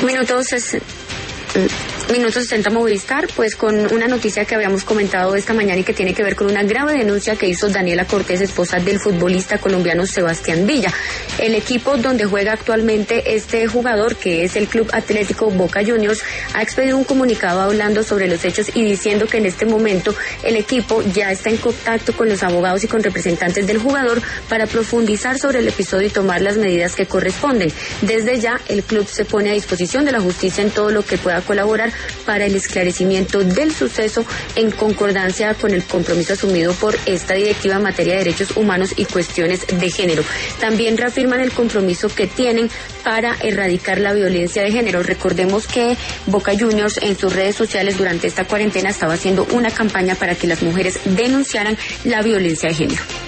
Minuto 60 Movistar, pues con una noticia que habíamos comentado esta mañana y que tiene que ver con una grave denuncia que hizo Daniela Cortés, esposa del futbolista colombiano Sebastián Villa. El equipo donde juega actualmente este jugador, que es el Club Atlético Boca Juniors, ha expedido un comunicado hablando sobre los hechos y diciendo que en este momento el equipo ya está en contacto con los abogados y con representantes del jugador para profundizar sobre el episodio y tomar las medidas que corresponden. Desde ya, el club se pone a disposición de la justicia en todo lo que pueda colaborar para el esclarecimiento del suceso en concordancia con el compromiso asumido por esta directiva en materia de derechos humanos y cuestiones de género. También reafirman el compromiso que tienen para erradicar la violencia de género. Recordemos que Boca Juniors en sus redes sociales durante esta cuarentena estaba haciendo una campaña para que las mujeres denunciaran la violencia de género.